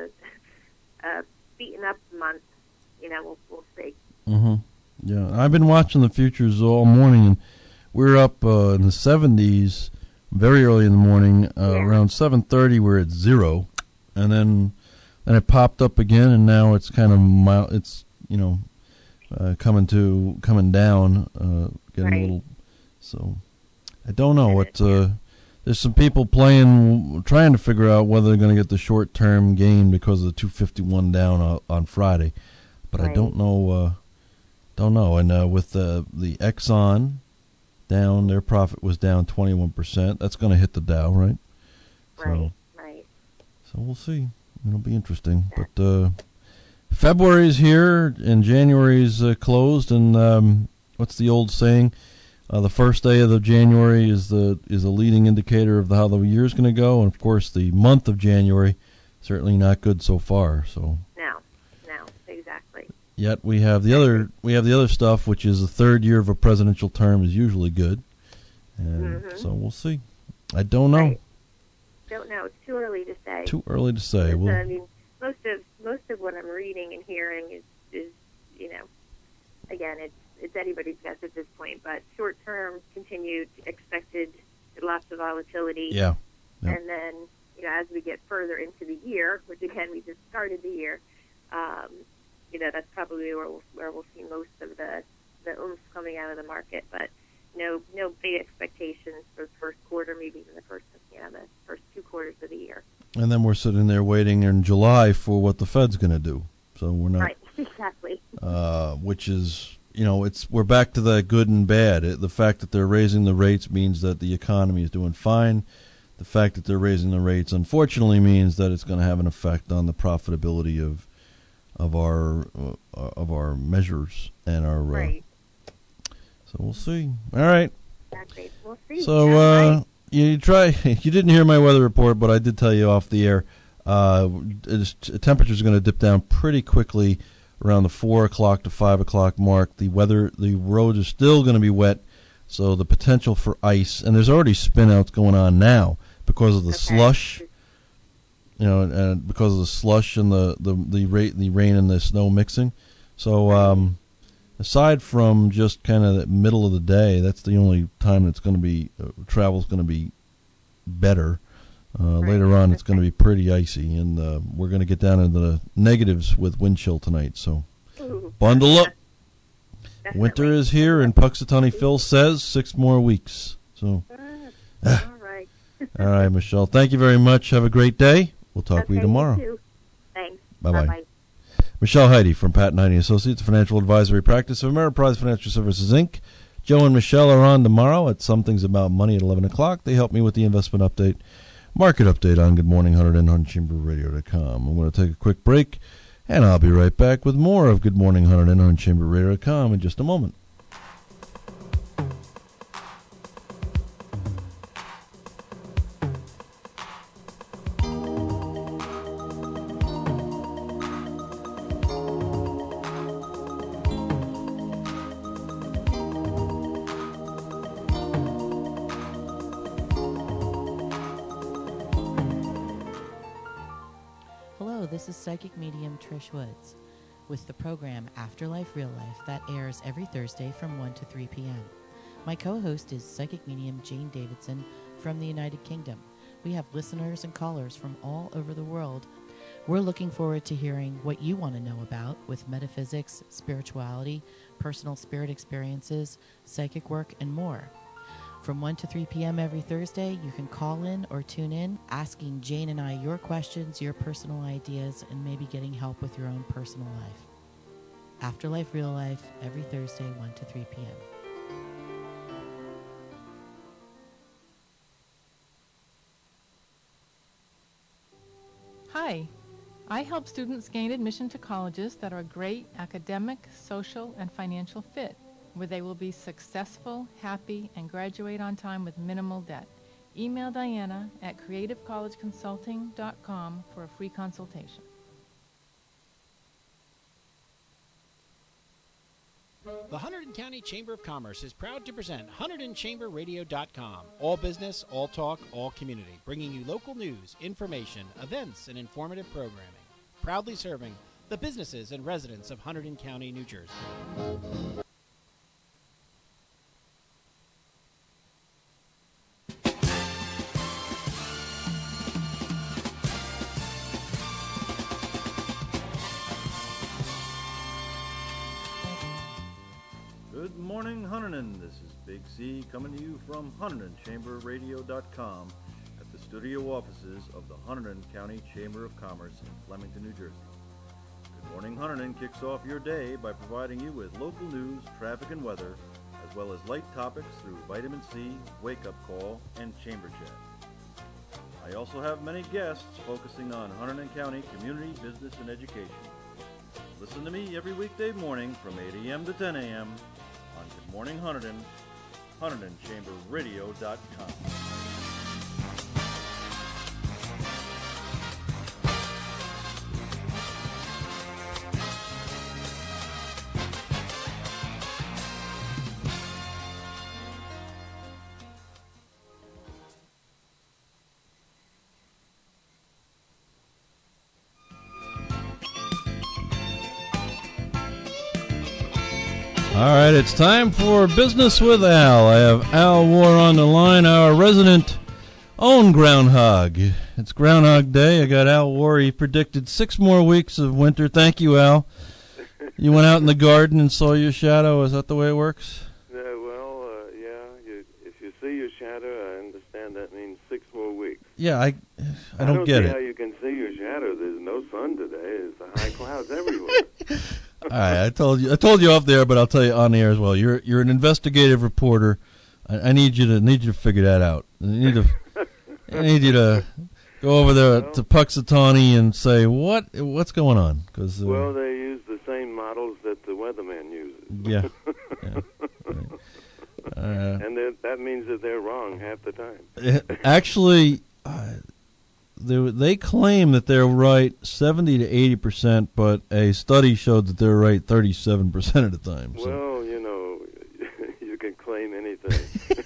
a, a beaten up month. You know, we'll, we'll see. Mm-hmm. Yeah, I've been watching the futures all morning, and we're up uh, in the seventies very early in the morning. Uh, yeah. Around seven thirty, we're at zero, and then then it popped up again, and now it's kind of mild. It's you know uh, coming to coming down, uh, getting right. a little. So I don't know what. Uh, There's some people playing, trying to figure out whether they're going to get the short-term gain because of the two fifty-one down uh, on Friday, but right. I don't know. Uh, don't know. And uh, with the the Exxon down, their profit was down twenty-one percent. That's going to hit the Dow, right? Right. So, right. So we'll see. It'll be interesting. But uh, February is here, and January is uh, closed. And um, what's the old saying? Uh, the first day of the January is the is a leading indicator of the, how the year is going to go, and of course the month of January certainly not good so far. So no, no, exactly. Yet we have the other we have the other stuff, which is the third year of a presidential term is usually good, and mm-hmm. so we'll see. I don't know. Right. Don't know. It's too early to say. Too early to say. Well, I mean, most of most of what I'm reading and hearing is is you know, again, it's. It's anybody's guess at this point, but short-term, continued, expected, lots of volatility. Yeah. Yep. And then, you know, as we get further into the year, which, again, we just started the year, um, you know, that's probably where we'll, where we'll see most of the, the oomph coming out of the market. But no no big expectations for the first quarter, maybe even the first, you know, the first two quarters of the year. And then we're sitting there waiting in July for what the Fed's going to do. So we're not... Right, exactly. Uh, which is... You know, it's we're back to the good and bad. It, the fact that they're raising the rates means that the economy is doing fine. The fact that they're raising the rates, unfortunately, means that it's going to have an effect on the profitability of of our uh, of our measures and our. Right. Uh, so we'll see. All right. Exactly. We'll see. So uh, right. you try. You didn't hear my weather report, but I did tell you off the air. Uh, temperatures are going to dip down pretty quickly. Around the four o'clock to five o'clock mark, the weather, the roads are still going to be wet, so the potential for ice, and there's already spinouts going on now because of the okay. slush, you know, and because of the slush and the the the, ra- the rain and the snow mixing. So, um, aside from just kind of the middle of the day, that's the only time that's going to be uh, travel's going to be better. Uh, right. Later on, it's going to be pretty icy, and uh, we're going to get down into the negatives with wind chill tonight. So, Ooh, bundle up. Definitely. Winter is here, and Puxatawny Phil says six more weeks. So, uh, all right. All right, Michelle. Thank you very much. Have a great day. We'll talk okay, to you tomorrow. You too. Thanks. Bye-bye. Bye-bye. Michelle Heide from Patton Heide Associates, financial advisory practice of Ameriprise Financial Services, Incorporated. Joe and Michelle are on tomorrow at Some Things About Money at eleven o'clock. They help me with the investment update. Market update on Good Morning one hundred and one hundred chamber radio dot com. I'm going to take a quick break, and I'll be right back with more of Good Morning one hundred and one hundred chamber radio dot com in just a moment. this is psychic medium Trish Woods with the program Afterlife Real Life that airs every Thursday from one to three p.m. My co-host is psychic medium Jane Davidson from the United Kingdom. We have listeners and callers from all over the world. We're looking forward to hearing what you want to know about with metaphysics, spirituality, personal spirit experiences, psychic work, and more. From one to three p.m. every Thursday, you can call in or tune in, asking Jane and I your questions, your personal ideas, and maybe getting help with your own personal life. Afterlife Real Life, every Thursday, one to three p.m. Hi, I help students gain admission to colleges that are a great academic, social, and financial fit, where they will be successful, happy, and graduate on time with minimal debt. Email Diana at creative college consulting dot com for a free consultation. The Hunterdon County Chamber of Commerce is proud to present Hunterdon Chamber Radio dot com. All business, all talk, all community. Bringing you local news, information, events, and informative programming. Proudly serving the businesses and residents of Hunterdon County, New Jersey. Good morning, Hunterdon. This is Big C coming to you from Hunterdon Chamber Radio dot com at the studio offices of the Hunterdon County Chamber of Commerce in Flemington, New Jersey. Good morning, Hunterdon kicks off your day by providing you with local news, traffic, and weather, as well as light topics through Vitamin C, Wake Up Call, and Chamber Chat. I also have many guests focusing on Hunterdon County community, business, and education. Listen to me every weekday morning from eight a.m. to ten a.m. on Good Morning Hunterdon, Hunterdon Chamber Radio dot com. All right, it's time for Business with Al. I have Al War on the line, our resident own groundhog. It's Groundhog Day. I got Al War. He predicted six more weeks of winter. Thank you, Al. You went out in the garden and saw your shadow. Is that the way it works? Uh, well, uh, yeah. You, if you see your shadow, I understand that means six more weeks. Yeah, I, I don't, I don't get see it. how you can see your shadow. There's no sun today. There's the high clouds everywhere. All right, I told you. I told you off there, but I'll tell you on the air as well. You're you're an investigative reporter. I, I need you to need you to figure that out. I need to I need you to go over there well, to Puxatawny and say what what's going on. Cause, uh, well, they use the same models that the weatherman uses. Yeah. yeah right. uh, and that means that they're wrong half the time. Actually. Uh, They, they claim that they're right seventy to eighty percent, but a study showed that they're right thirty-seven percent of the time. So. Well, you know, you can claim anything.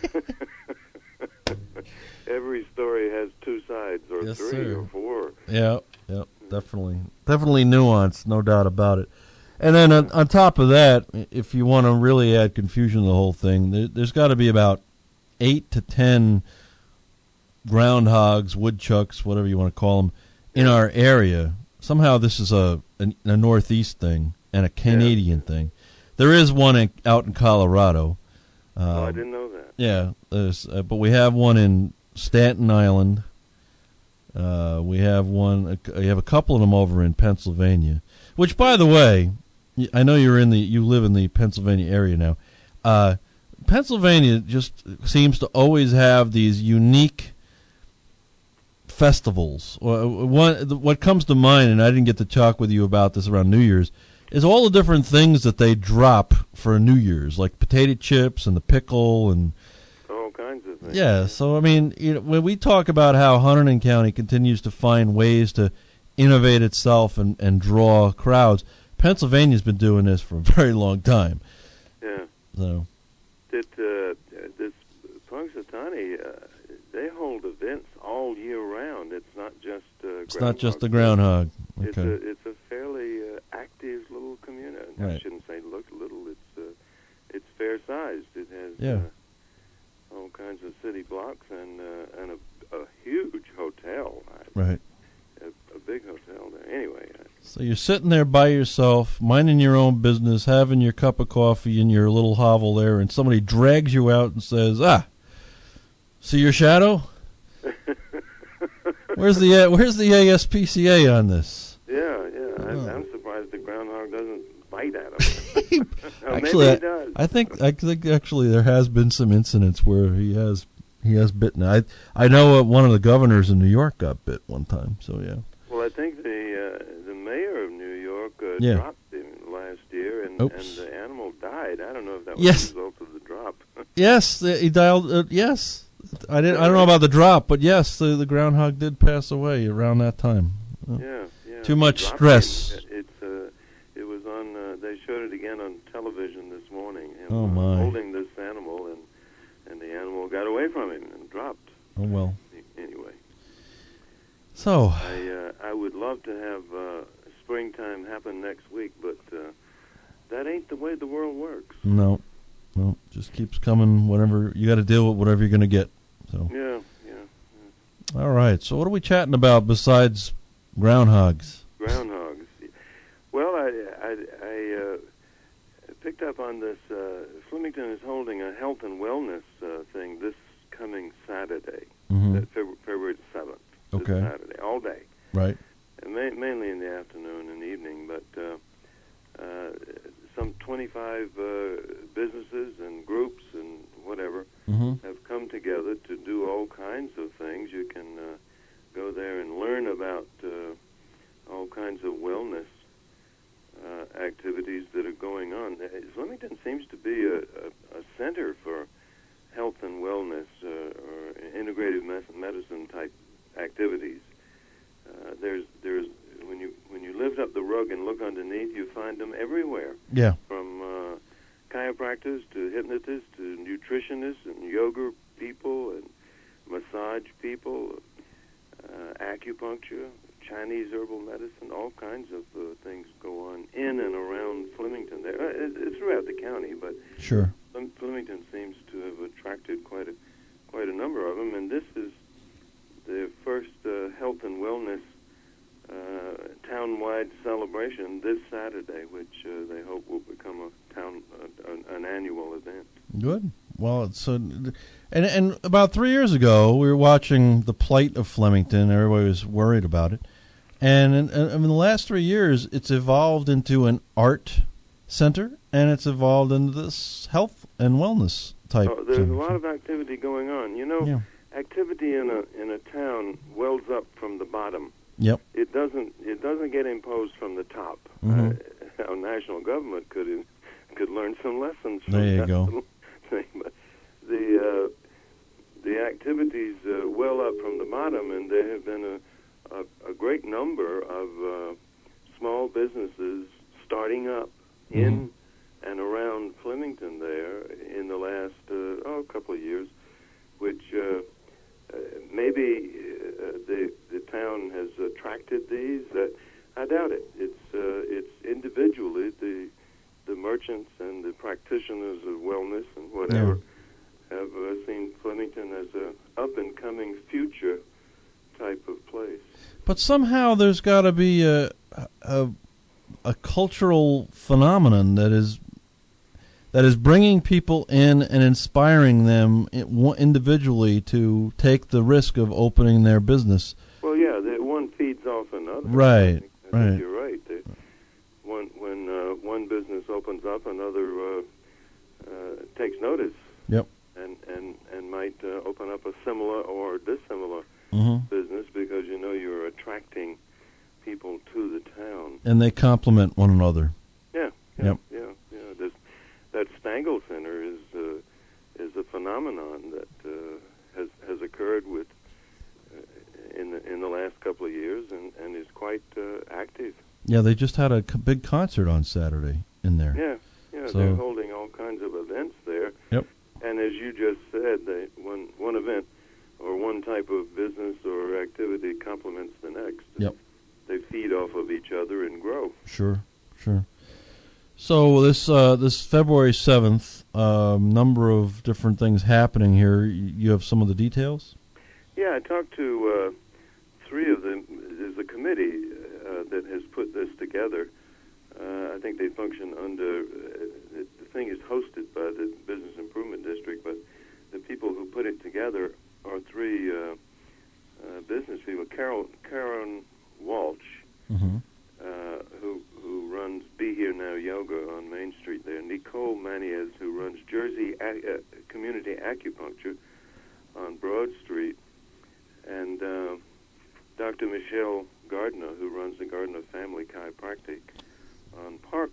Every story has two sides, or yes, three, sir. or four. Yeah, yeah, definitely. Definitely nuanced, no doubt about it. And then on, on top of that, if you want to really add confusion to the whole thing, there, there's got to be about eight to ten groundhogs, woodchucks, whatever you want to call them, in our area. Somehow this is a a, a Northeast thing and a Canadian yeah. thing. There is one in, out in Colorado. Um, oh, I didn't know that. Yeah, there's, uh, but we have one in Staten Island. Uh, we have one. Uh, we have a couple of them over in Pennsylvania. Which, by the way, I know you're in the you live in the Pennsylvania area now. Uh, Pennsylvania just seems to always have these unique festivals. One, what comes to mind, and I didn't get to talk with you about this around New Year's, is all the different things that they drop for New Year's, like potato chips and the pickle and all kinds of things. Yeah, so I mean, you know, when we talk about how Hunterdon County continues to find ways to innovate itself and, and draw crowds, Pennsylvania's been doing this for a very long time. Yeah. So. Did uh, this Punxsutawney, uh, they hold events all year round. It's not just uh, It's not just the groundhog. It's Okay. a it's a fairly uh, active little community. I Right. shouldn't say look little. It's uh, it's fair sized. It has Yeah. uh, all kinds of city blocks and uh, and a, a huge hotel. I, Right. A, a big hotel there. Anyway. I, So you're sitting there by yourself, minding your own business, having your cup of coffee in your little hovel there, and somebody drags you out and says, "Ah, see your shadow? Where's the uh, Where's the A S P C A on this?" yeah, yeah. I, Oh. I'm surprised the groundhog doesn't bite at him. Or Actually, maybe he I, does. I think I think actually there has been some incidents where he has he has bitten. I I know uh, one of the governors in New York got bit one time. So yeah. Well, I think the uh, the mayor of New York uh, Yeah. dropped him last year, and, Oops. and the animal died. I don't know if that was Yes. a result of the drop. Yes, the- he dialed. Uh, yes, I didn't. I don't know about the drop, but yes, the, the groundhog did pass away around that time. Uh, yeah, yeah. Too much Dropped stress. him. It's uh, it was on. Uh, they showed it again on television this morning. Him, Oh, uh, my. holding this animal, and and the animal got away from him and dropped. Oh well. Anyway. So I uh, I would love to have uh, springtime happen next week, but uh, that ain't the way the world works. no, no, just keeps coming. Whatever you got to deal with, whatever you're going to get. So Yeah, yeah. all right. So what are we chatting about besides groundhogs? Groundhogs. Well, I I, I uh, picked up on this. Uh, Flemington is holding a health and wellness uh, thing this coming Saturday, Mhm. uh, February, February seventh. This Okay. Saturday, all day. Right. And ma- mainly in the afternoon and evening, but uh, uh, some twenty-five uh, businesses and groups and whatever Mhm. have come together to do all kinds of things. You can uh, go there and learn about uh, all kinds of wellness uh, activities that are going on. Uh, Flemington seems to be a, a, a center for health and wellness uh, or integrative mes- medicine type activities. Uh, there's there's when you when you lift up the rug and look underneath, you find them everywhere. Yeah. From uh, chiropractors to hypnotists to nutritionists and yoga people and massage people, uh, acupuncture, Chinese herbal medicine, all kinds of uh, things go on in and around Flemington. There, uh, it, it's throughout the county, but Sure. Flem- Flemington seems to have attracted quite a quite a number of them, and this is the first uh, health and wellness uh, town-wide celebration this Saturday, which uh, they hope will become a town uh, an, an annual event. Good. Well, it's uh, and and about three years ago, we were watching the plight of Flemington. Everybody was worried about it, and in, in the last three years, it's evolved into an art center, and it's evolved into this health and wellness type. So there's center. a lot of activity going on. You know, Yeah. activity in a in a town wells up from the bottom. Yep. It doesn't it doesn't get imposed from the top. Mhm. Uh, our national government could could learn some lessons from There you that go. little thing. But the uh, the activities uh, well up from the bottom, and there have been a a, a great number of uh, small businesses starting up in and around Flemington there in the last uh, oh, couple of years, which uh, uh, maybe uh, the the town has attracted these. Uh, I doubt it. It's uh, it's individually the the merchants and the practitioners of wellness and whatever have uh, seen Flemington as a up and coming future type of place. But somehow there's got to be a, a a cultural phenomenon that is that is bringing people in and inspiring them individually to take the risk of opening their business. Well, yeah, the, one feeds off another. Right, I think, I right. think you're right. The, one when uh, one business opens up, another uh, uh, takes notice. Yep. And and and might uh, open up a similar or dissimilar Mhm. business because you know you're attracting people to the town. And they complement one another. Yeah. Yeah. Yep. Yeah. Yeah. This, that Stangl Center is uh, is a phenomenon that uh, has has occurred with uh, in the in the last couple of years and, and is quite uh, active. Yeah, they just had a c- big concert on Saturday in there. Yeah. Yeah. So- They're holding all kinds of events there. Yep. And as you just said, they, one one event or one type of business or activity complements the next. Yep. they feed off of each other and grow. Sure, sure. So this uh, this February seventh, um, number of different things happening here. You have some of the details? Yeah, I talked to uh, three of them. There's a committee uh, that has put this together. Uh, I think they function under, uh, the, the thing is hosted by the Business Improvement District, but the people who put it together are three uh, uh, business people. Carol, Karen Walsh, mm-hmm. uh, who who runs Be Here Now Yoga on Main Street there. Nicole Maniez, who runs Jersey A- uh, Community Acupuncture on Broad Street. And uh, Doctor Michelle Gardner, who runs the Gardner Family Chiropractic on Park.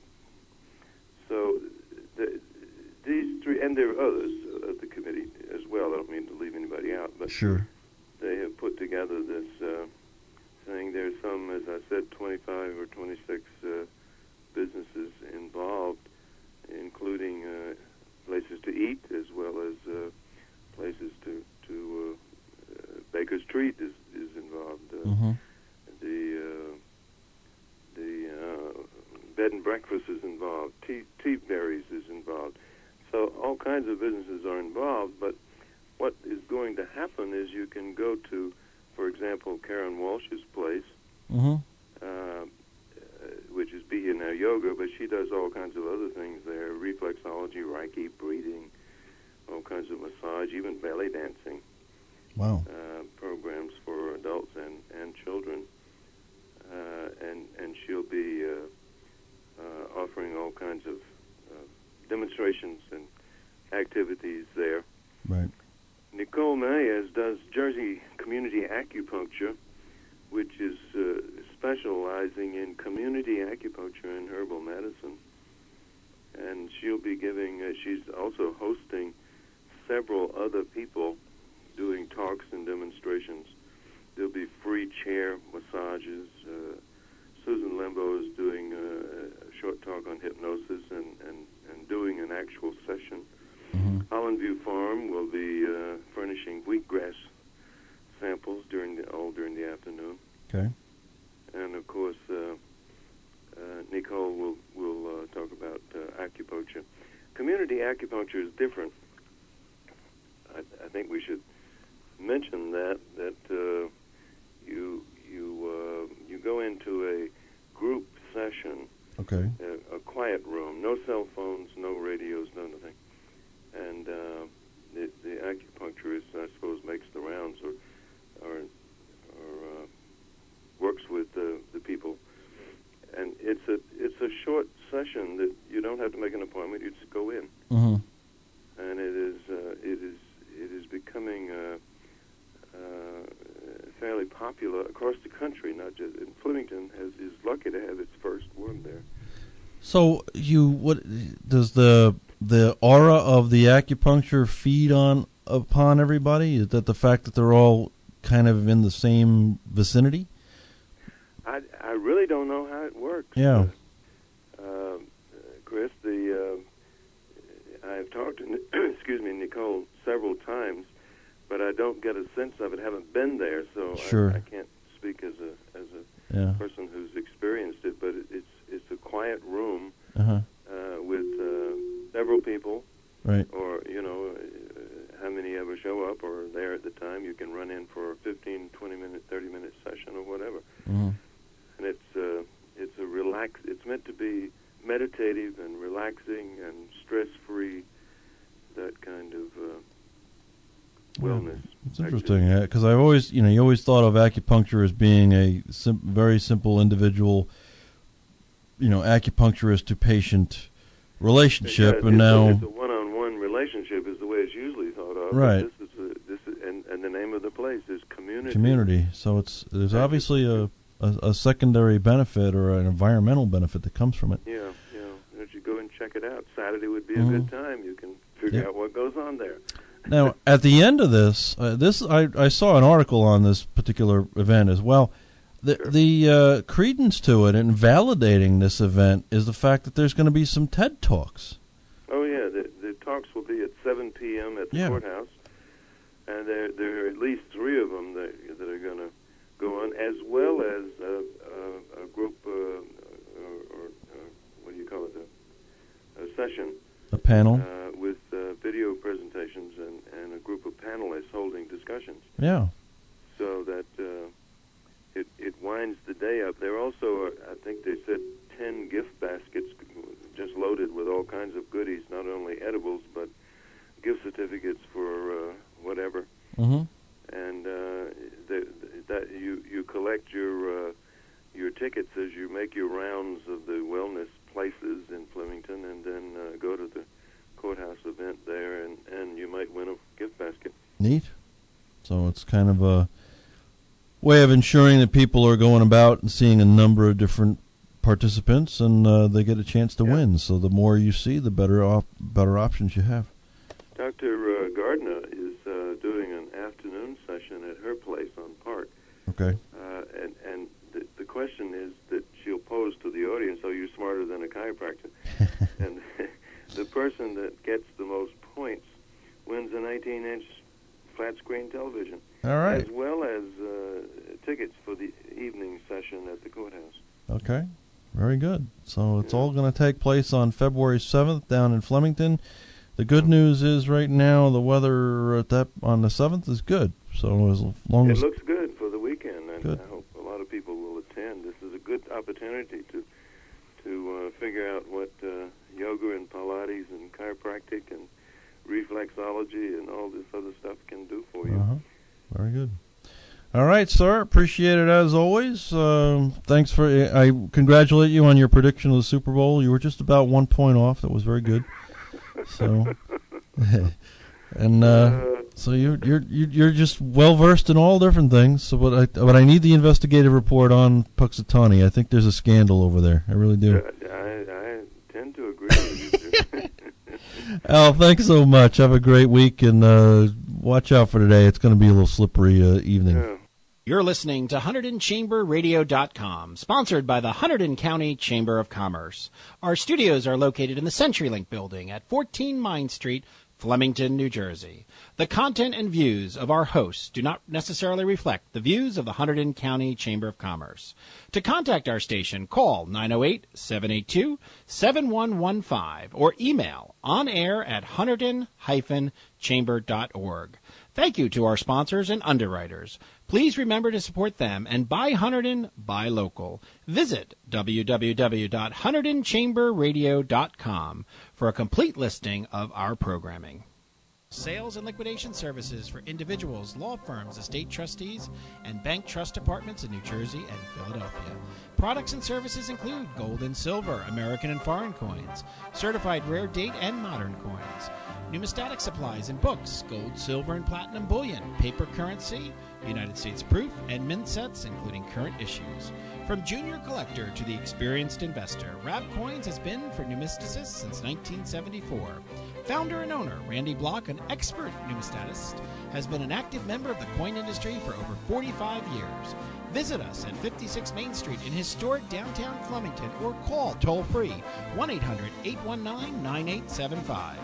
So the, these three, and there are others of the committee as well. I don't mean to leave anybody out, but sure. They have put together this uh, thing. There's some, as I said, twenty-five or twenty-six uh, businesses involved, including uh, places to eat as well as uh, places to to. Uh, uh, Baker's Treat is is involved. Uh, mm-hmm. The uh, the uh, bed and breakfast is involved. Tea tea berries is involved. So all kinds of businesses are involved. But what is going to happen is you can go to, for example, Karen Walsh's place, mm-hmm. uh, which is Be Here Now Yoga, but she does all kinds of other things there: reflexology, Reiki, breathing, all kinds of massage, even belly dancing. Wow. Uh, programs for adults and, and children. Uh, and, and she'll be uh, uh, offering all kinds of uh, demonstrations and activities there. Right. Nicole Mayes does Jersey Community Acupuncture, which is uh, specializing in community acupuncture and herbal medicine. And she'll be giving, uh, she's also hosting several other people doing talks and demonstrations. There'll be free chair massages. Uh, Susan Lembo is doing uh, a short talk on hypnosis and, and, and doing an actual session. Mm-hmm. Holland View Farm will be uh, furnishing wheatgrass samples during the all during the afternoon. Okay. And of course, uh, uh, Nicole will will uh, talk about uh, acupuncture. Community acupuncture is different. I, I think we should mention that that uh, you you uh, you go into a group session, okay, a, a quiet room, no cell phones, no radios, no nothing, and uh, the, the acupuncturist, I suppose, makes the rounds or or, or uh, works with the, the people, and it's a it's a short session that you don't have to make an appointment; you just go in, mm-hmm. and it is uh, it is it is becoming. Uh, Uh, fairly popular across the country, not just in Flemington. Has is lucky to have its first one there. So you what does the the aura of the acupuncture feed on upon everybody? Is that the fact that they're all kind of in the same vicinity? I, I really don't know how it works. Yeah, uh, uh, Chris. The uh, I've talked to excuse me Nicole several times. But I don't get a sense of it. Haven't been there, so sure. I, I can't speak as a as a yeah. person who's experienced it. But it, it's it's a quiet room uh-huh. uh, with uh, several people, right? Or you know, uh, how many ever show up or are there at the time. You can run in for a fifteen, twenty minute, thirty minute session or whatever. Mm-hmm. And it's uh, it's a relax. It's meant to be meditative and relaxing and stress free. That kind of. Uh, Wellness. It's interesting because I've always, you know, you always thought of acupuncture as being a sim- very simple individual, you know, acupuncturist to patient relationship, yeah, and it's now a, it's a one-on-one relationship is the way it's usually thought of. Right. This is a, this is, and, and the name of the place is community. Community. So it's there's obviously a, a, a secondary benefit or an environmental benefit that comes from it. Yeah, yeah. If you go and check it out, Saturday would be a mm-hmm. good time. You can figure yep. out what goes on there. Now, at the end of this, uh, this I, I saw an article on this particular event as well. The, sure. the uh, credence to it and validating this event is the fact that there's going to be some TED Talks. Oh, yeah. The, the talks will be at seven p.m. at the yeah. courthouse, and there, there are at least three of them that, that are going to go on, as well as uh, uh, a group, uh, or, or uh, what do you call it, a, a session. A panel. Uh, with uh, video presentations and, and a group of panelists holding discussions. Yeah. So that uh, it, it winds the day up. There also, are, I think they said, ten gift baskets just loaded with all kinds of goodies, not only edibles, but gift certificates for uh, whatever. Mm-hmm. And uh, the, that you you collect your uh, your tickets as you make your rounds of the wellness places in Flemington, and then uh, go to the courthouse event there, and, and you might win a gift basket. Neat. So it's kind of a way of ensuring that people are going about and seeing a number of different participants, and uh, they get a chance to yeah. win. So the more you see, the better op- better options you have. Doctor Uh, Gardner is uh, doing an afternoon session at her place on Park. Okay. Uh, and and the, the question is that she'll pose to the audience, are you smarter than a chiropractor? And the person that gets the most points wins an eighteen-inch flat-screen television. All right. As well as uh, tickets for the evening session at the courthouse. Okay. Very good. So it's yeah. all going to take place on February seventh down in Flemington. The good news is right now the weather at that on the seventh is good. So as long it as... It looks good for the weekend, and good. I hope a lot of people will attend. This is a good opportunity to to uh, figure out what uh, yoga and Pilates and chiropractic and reflexology and all this other stuff can do for you. Uh-huh. Very good. All right, sir. Appreciate it as always. Um, thanks for. I congratulate you on your prediction of the Super Bowl. You were just about one point off. That was very good. So, and uh, so you're you're you're just well versed in all different things. So, but I but I need the investigative report on Puxatawny. I think there's a scandal over there. I really do. I, I tend to agree with you. Al, thanks so much. Have a great week, and uh, watch out for today. It's going to be a little slippery uh, evening. Yeah. You're listening to Hunterdon Chamber Radio dot com, sponsored by the Hunterdon County Chamber of Commerce. Our studios are located in the CenturyLink building at fourteen Mine Street, Flemington, New Jersey. The content and views of our hosts do not necessarily reflect the views of the Hunterdon County Chamber of Commerce. To contact our station, call nine oh eight, seven eight two, seven one one five or email onair at hunterdon dash chamber dot org. Thank you to our sponsors and underwriters. Please remember to support them and buy Hunterdon, buy local. Visit w w w dot hunterdon chamber radio dot com for a complete listing of our programming. Sales and liquidation services for individuals, law firms, estate trustees, and bank trust departments in New Jersey and Philadelphia. Products and services include gold and silver, American and foreign coins, certified rare date and modern coins, numismatic supplies and books, gold, silver, and platinum bullion, paper currency, United States proof, and mint sets, including current issues. From junior collector to the experienced investor, Rab Coins has been for numismaticists since nineteen seventy-four. Founder and owner Randy Block, an expert numismatist, has been an active member of the coin industry for over forty-five years. Visit us at fifty-six Main Street in historic downtown Flemington or call toll-free one eight hundred, eight one nine, nine eight seven five.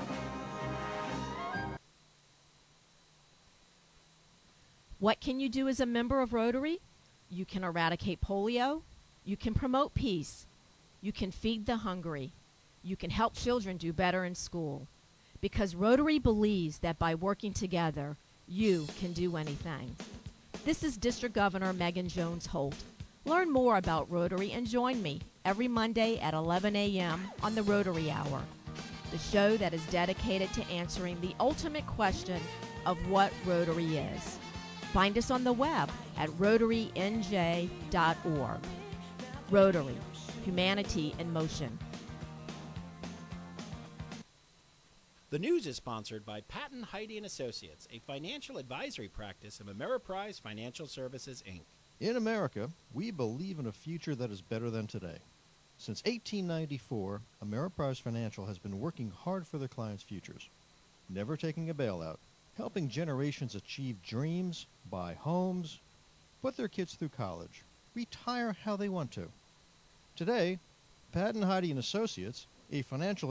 What can you do as a member of Rotary? You can eradicate polio. You can promote peace. You can feed the hungry. You can help children do better in school. Because Rotary believes that by working together, you can do anything. This is District Governor Megan Jones Holt. Learn more about Rotary and join me every Monday at eleven a.m. on the Rotary Hour, the show that is dedicated to answering the ultimate question of what Rotary is. Find us on the web at rotary n j dot org. Rotary, humanity in motion. The news is sponsored by Patton, Heidi and Associates, a financial advisory practice of Ameriprise Financial Services, Incorporated. In America, we believe in a future that is better than today. Since eighteen ninety-four, Ameriprise Financial has been working hard for their clients' futures, never taking a bailout, helping generations achieve dreams, buy homes, put their kids through college, retire how they want to. Today, Patton, Heidi and Associates, a financial